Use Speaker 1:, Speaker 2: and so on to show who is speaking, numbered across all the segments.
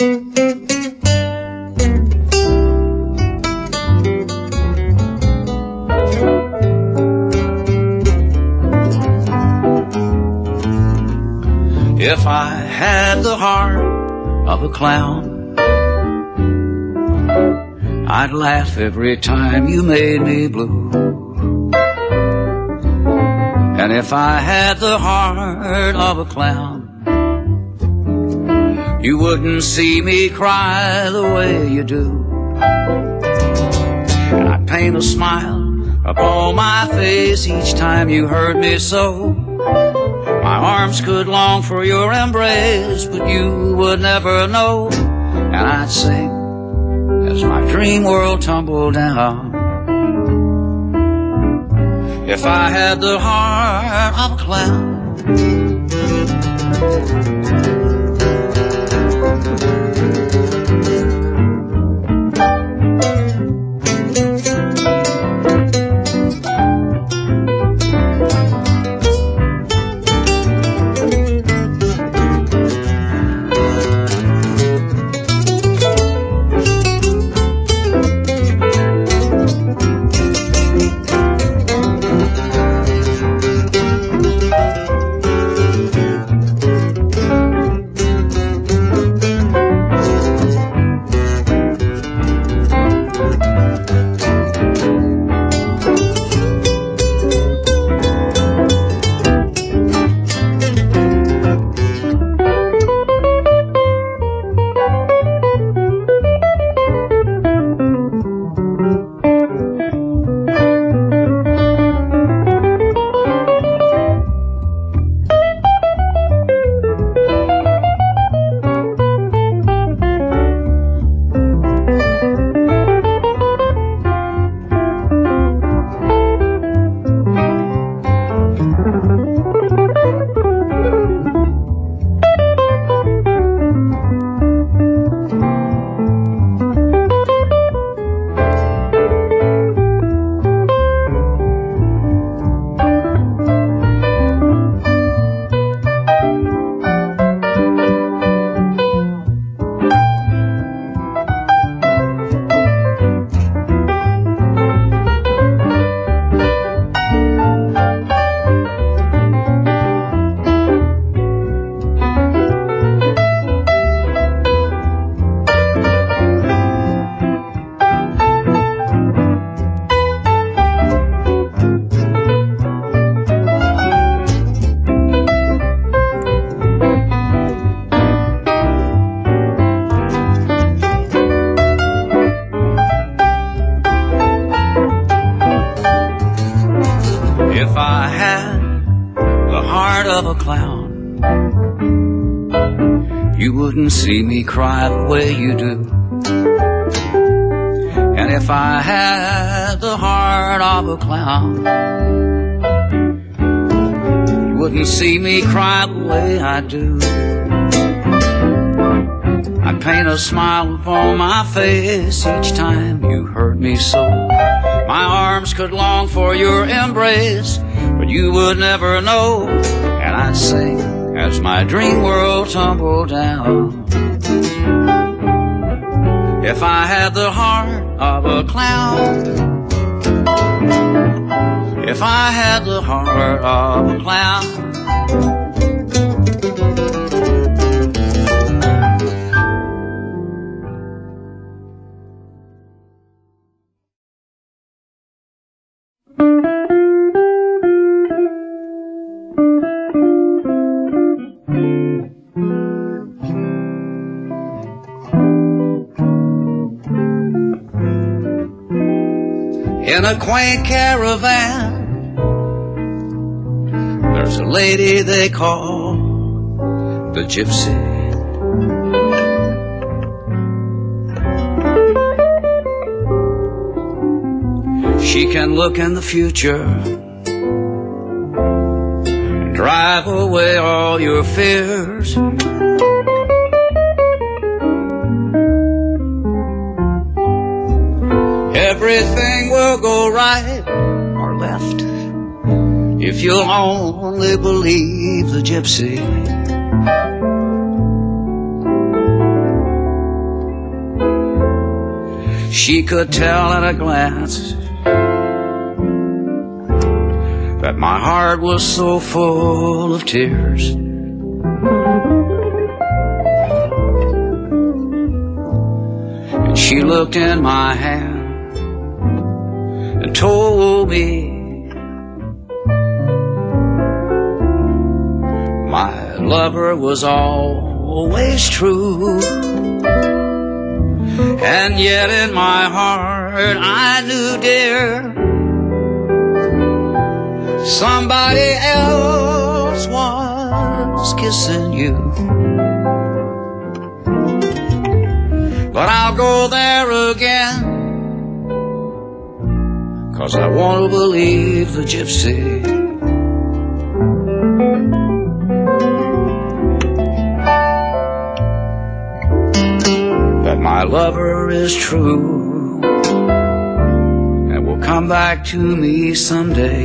Speaker 1: If I had the heart of a clown, I'd laugh every time you made me blue. And if I had the heart of a clown, you wouldn't see me cry the way you do. And I'd paint a smile upon my face each time you hurt me so. My arms could long for your embrace, but you would never know. And I'd sing as my dream world tumbled down. If I had the heart of a clown. If I had the heart of a clown, you wouldn't see me cry the way you do. And if I had the heart of a clown, you wouldn't see me cry the way I do. I'd paint a smile upon my face each time you hurt me so. My arms could long for your embrace, but you would never know. And I'd sing as my dream world tumbled down. If I had the heart of a clown, if I had the heart of a clown, in a quaint caravan, there's a lady they call the gypsy. She can look in the future and drive away all your fears. Everything will go right or left if you'll only believe the gypsy. She could tell at a glance that my heart was so full of tears. And she looked in my hand and told me my lover was always true. And yet in my heart I knew, dear, somebody else was kissing you. But I'll go there again, 'cause I want to believe the gypsy. That my lover is true and will come back to me someday.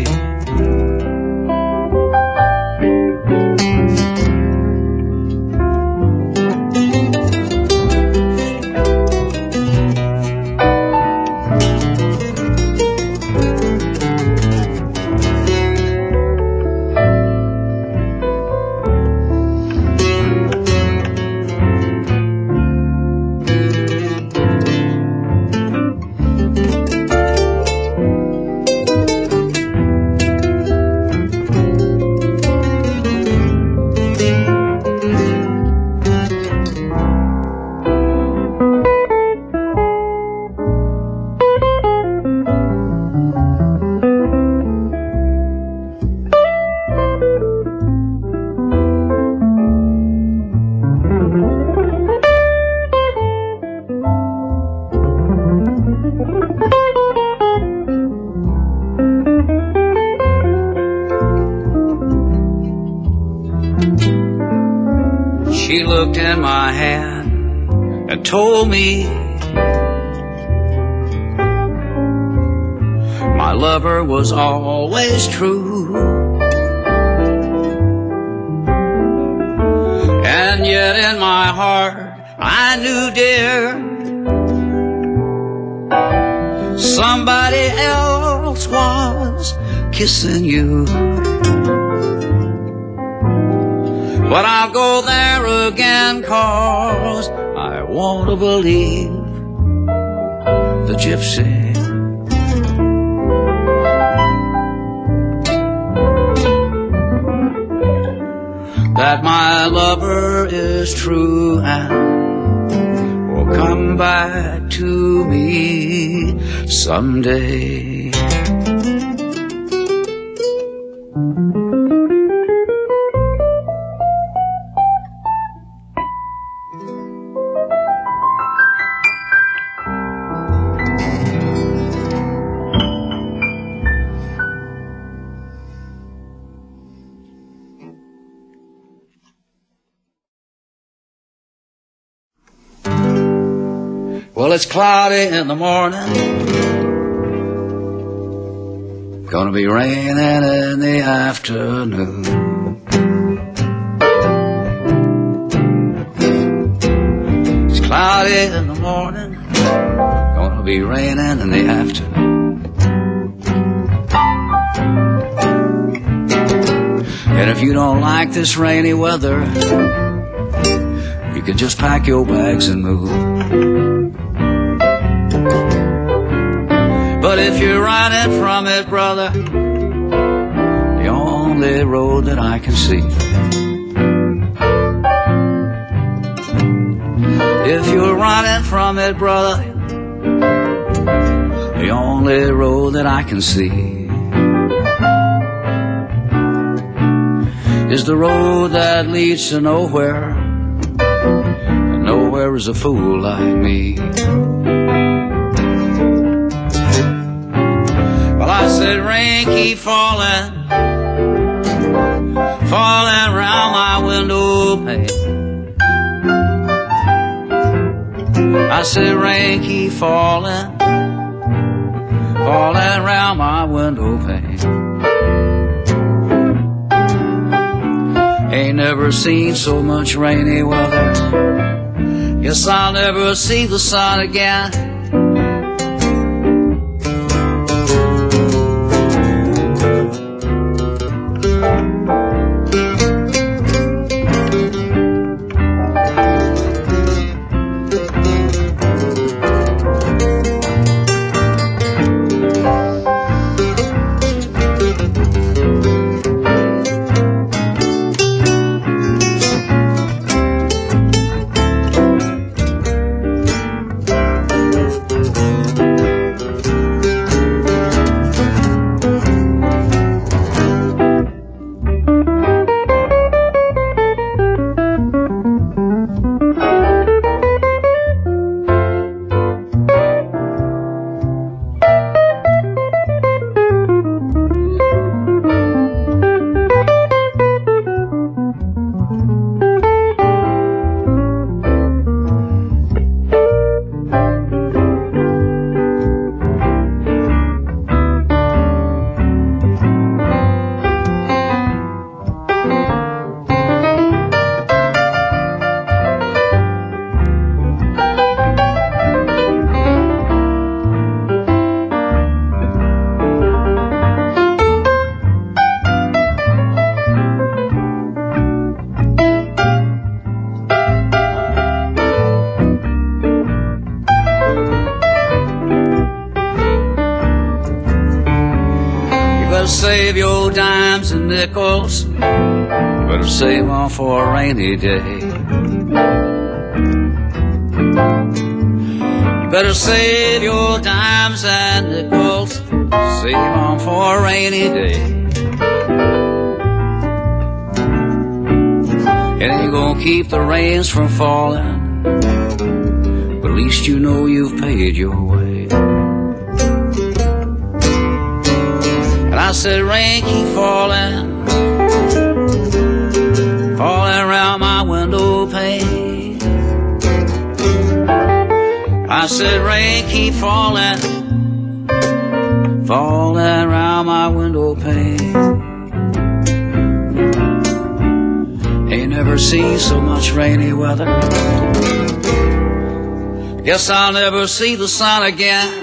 Speaker 1: She looked in my hand and told me my lover was always true. And yet in my heart I knew, dear, somebody else was kissing you. But I'll go there again, 'cause I want to believe the gypsy. That my lover is true and will come back to me someday. Well, it's cloudy in the morning, gonna be raining in the afternoon. It's cloudy in the morning, gonna be raining in the afternoon. And if you don't like this rainy weather, you can just pack your bags and move. But if you're running from it, brother, the only road that I can see. If you're running from it, brother, the only road that I can see is the road that leads to nowhere, and nowhere is a fool like me. I said rain keep falling, falling round my window pane. I said rain keep falling, falling round my window pane. Ain't never seen so much rainy weather. Guess I'll never see the sun again. save your dimes and nickels. Better save them for a rainy day. You better save your dimes and nickels. Save them for a rainy day. It ain't gonna keep the rains from falling, but at least you know you've paid your way. And I said, rain keep falling, falling around my window pane. I said, rain keep falling, falling around my window pane. Ain't never seen so much rainy weather. Guess I'll never see the sun again.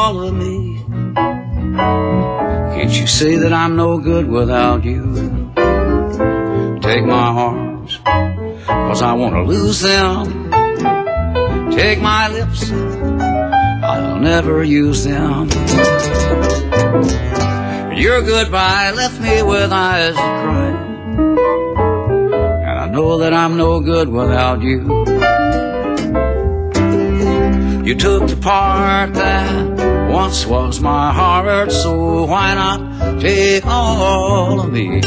Speaker 1: all of me. Can't you see that I'm no good without you? Take my arms, 'cause I want to lose them. Take my lips, I'll never use them. Your goodbye left me with eyes that cry, and I know that I'm no good without you. You took the part that once was my heart, so why not take all of me?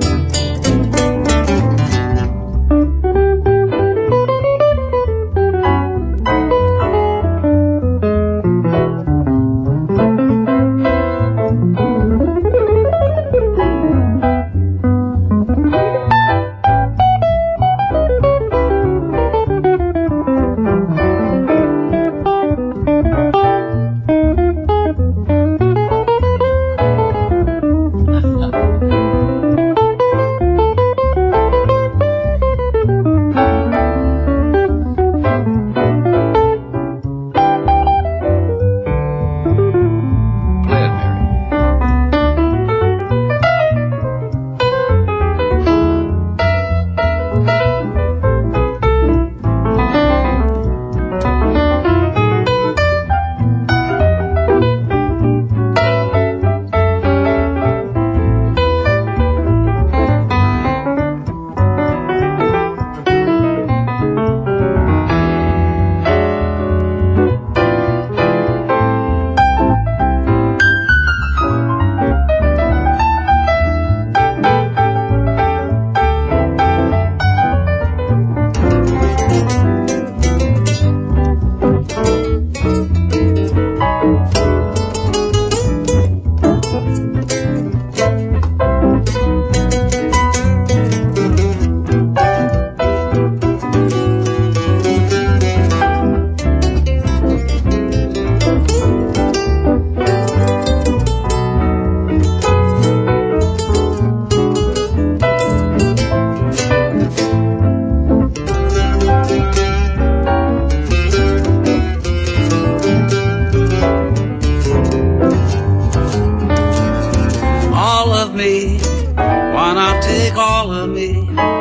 Speaker 1: Why not take all of me?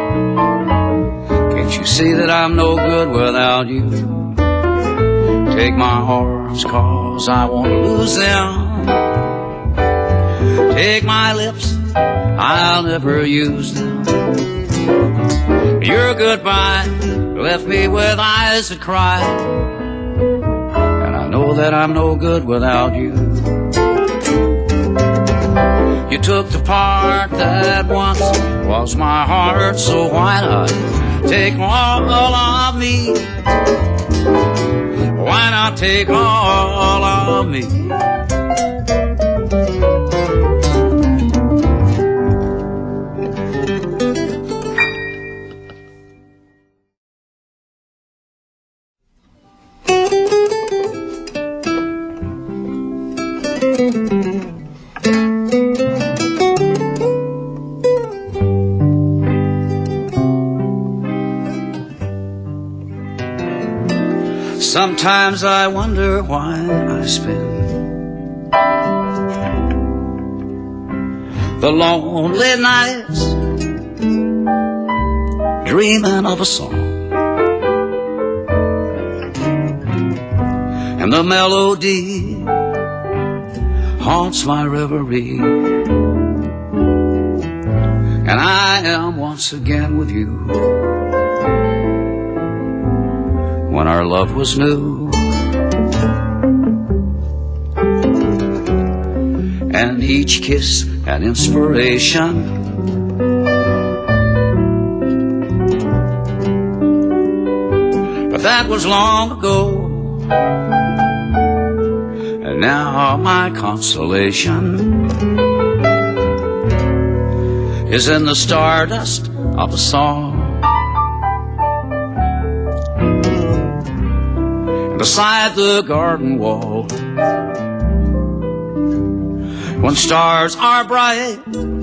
Speaker 1: Can't you see that I'm no good without you? Take my arms, 'cause I won't lose them. Take my lips, I'll never use them. Your goodbye left me with eyes that cry, and I know that I'm no good without you. You took the part that once was my heart, so why not take all of me? Why not take all of me? Sometimes I wonder why I spend the lonely nights dreaming of a song, and the melody haunts my reverie, and I am once again with you. When our love was new, and each kiss an inspiration, but that was long ago, and now my consolation is in the stardust of a song. Beside the garden wall, when stars are bright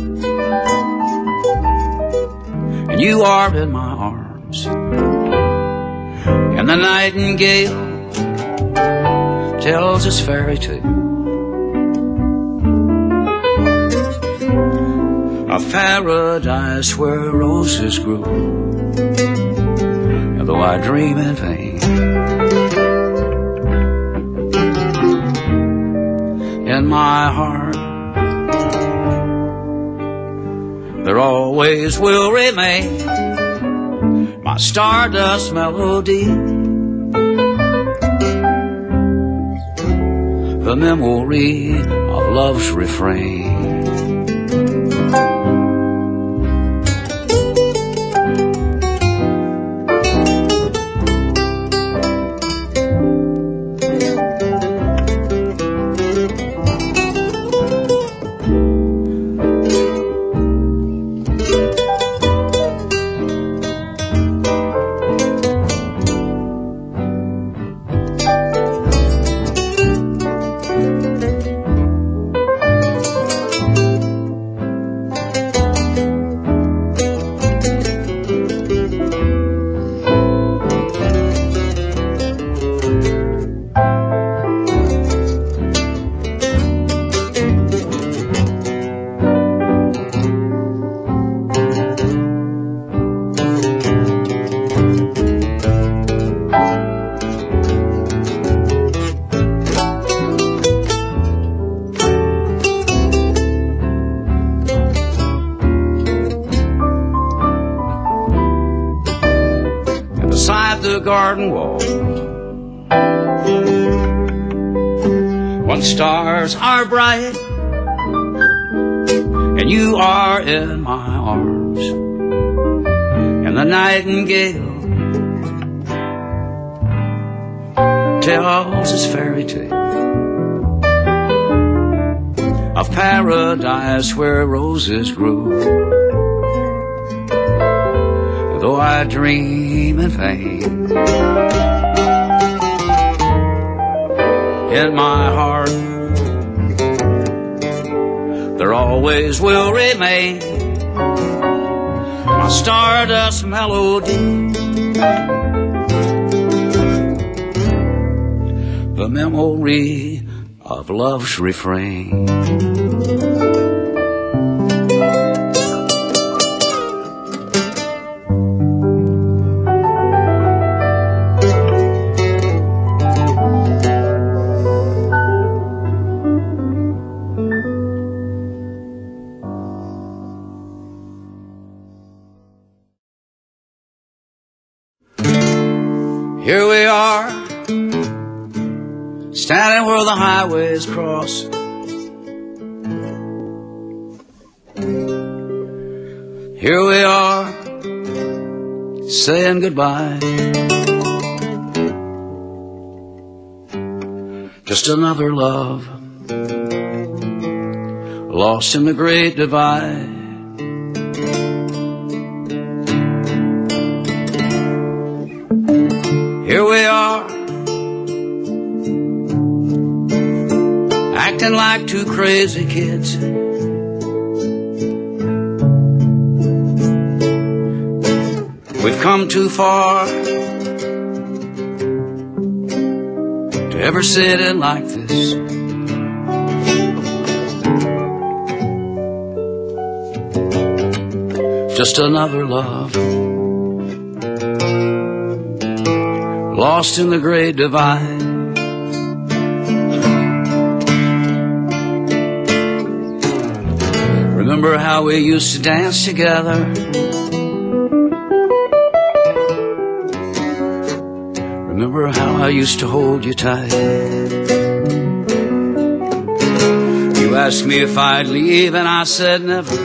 Speaker 1: and you are in my arms, and the nightingale tells his fairy tale of paradise where roses grew. And though I dream in vain, in my heart there always will remain my stardust melody, the memory of love's refrain. Beside the garden wall, when stars are bright and you are in my arms, and the nightingale tells his fairy tale of paradise where roses grew. Though I dream in vain, in my heart there always will remain my stardust melody, the memory of love's refrain. Here we are, standing where the highways cross. Here we are, saying goodbye. Just another love, lost in the great divide. Here we are, acting like two crazy kids. We've come too far to ever sit in like this. Just another love, lost in the great divide. Remember how we used to dance together? Remember how I used to hold you tight? You asked me if I'd leave and I said never.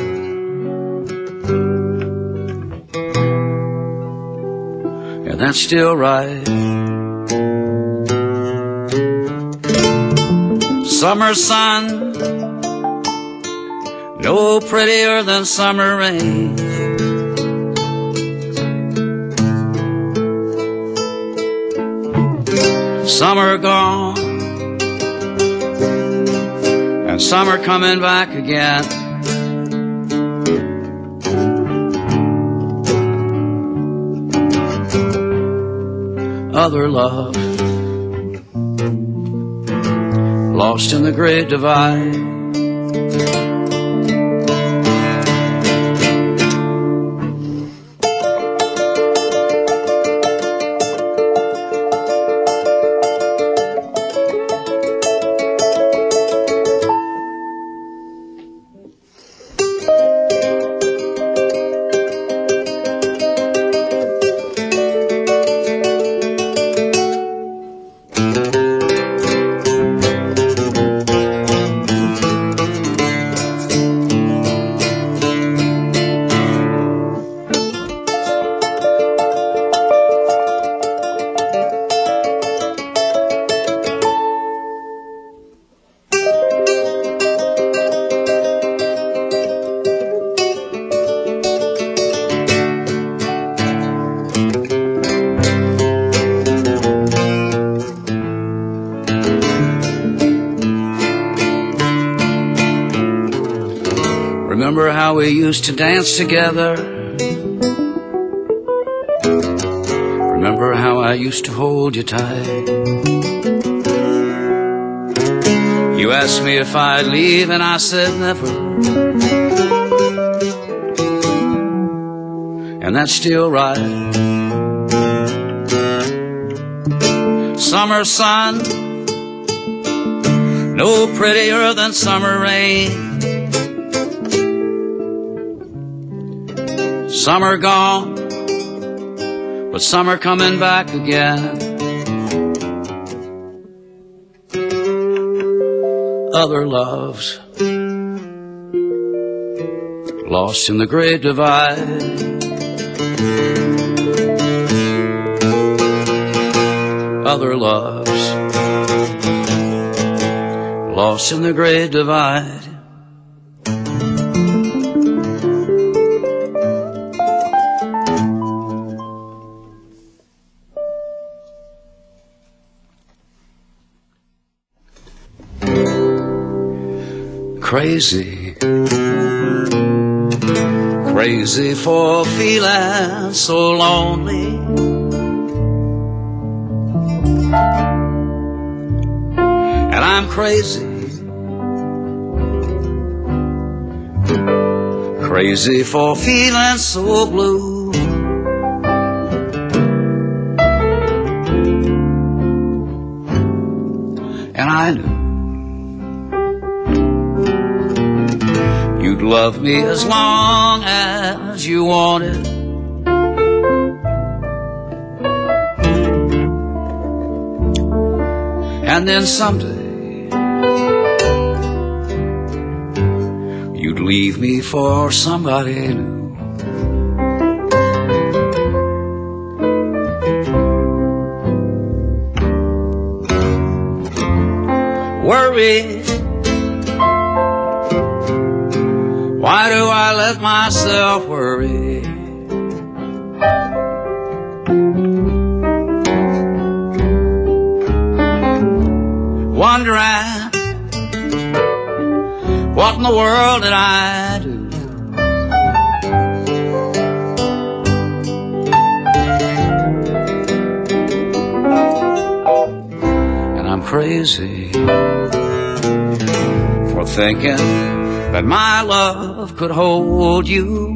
Speaker 1: And that's still right. Summer sun, no prettier than summer rain. Summer gone, and summer coming back again. Other love, lost in the great divide. Remember how we used to dance together? Remember how I used to hold you tight? You asked me if I'd leave and I said never. And that's still right. Summer sun, no prettier than summer rain. Summer gone, but summer coming back again. Other loves lost in the great divide. Other loves lost in the great divide. Crazy, crazy for feeling so lonely. And I'm crazy, crazy for feeling so blue. And I knew you'd love me as long as you wanted. And then someday you'd leave me for somebody new. Worry, why do I let myself worry? Wondering, what in the world did I do? And I'm crazy for thinking that my love could hold you.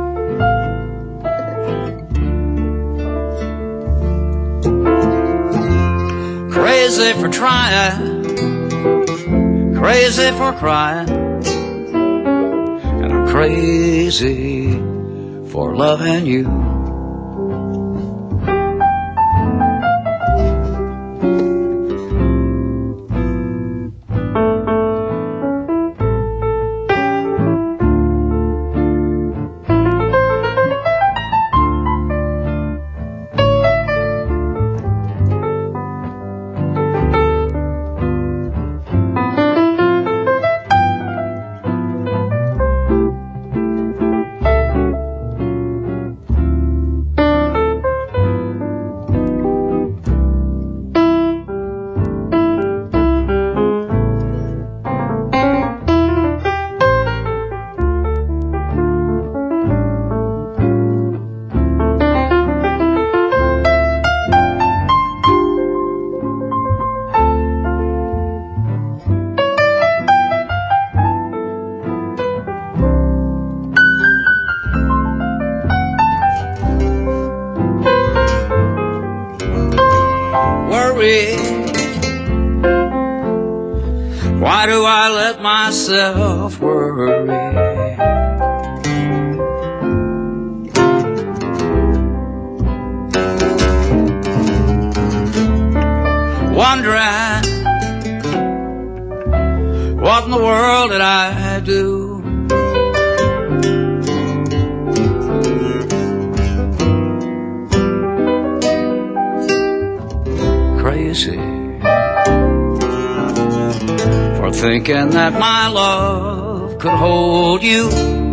Speaker 1: Crazy for trying, crazy for crying, and I'm crazy for loving you. worry? Why do I let myself worry? Wondering what in the world did I do? Crazy for thinking that my love could hold you.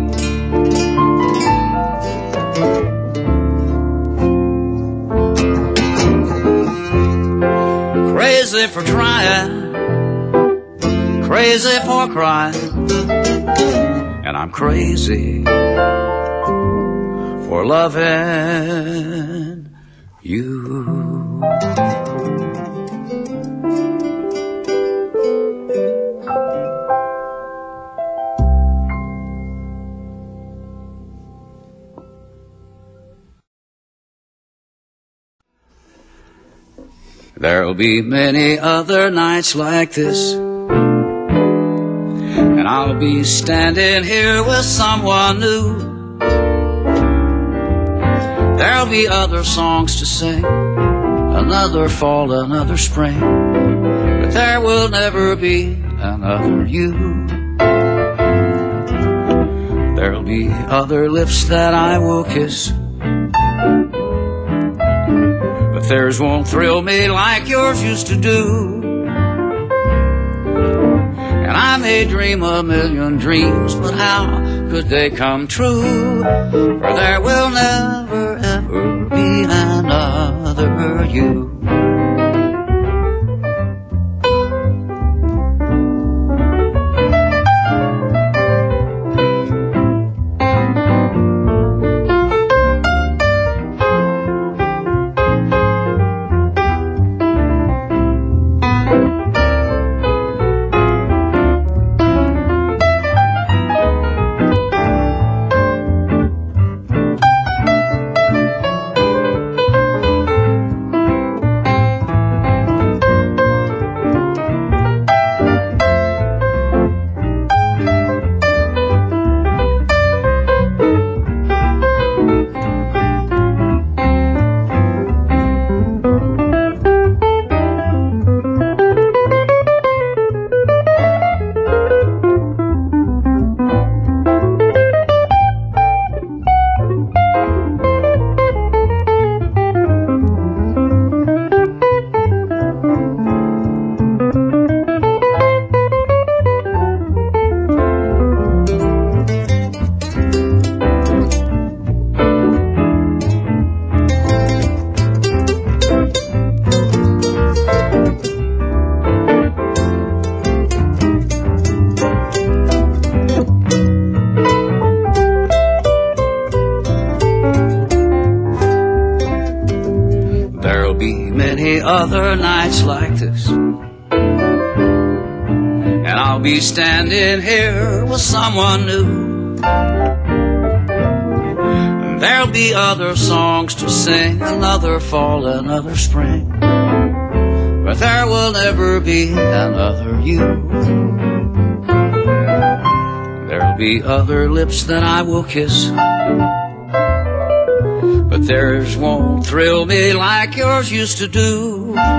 Speaker 1: Crazy for trying, crazy for crying, and I'm crazy for loving you. There'll be many other nights like this, and I'll be standing here with someone new. There'll be other songs to sing, another fall, another spring, but there will never be another you. There'll be other lips that I will kiss, but theirs won't thrill me like yours used to do. And I may dream a million dreams, but how could they come true? For there will never ever be another you. Other nights like this, and I'll be standing here with someone new. And there'll be other songs to sing, another fall, another spring, but there will never be another you. There'll be other lips that I will kiss, but theirs won't thrill me like yours used to do.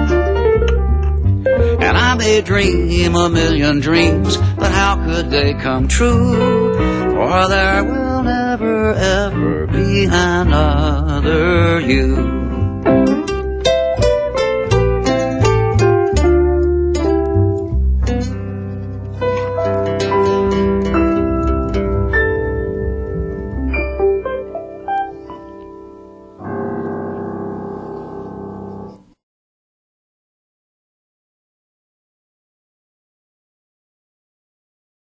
Speaker 1: And I may dream a million dreams, but how could they come true? For there will never ever be another you.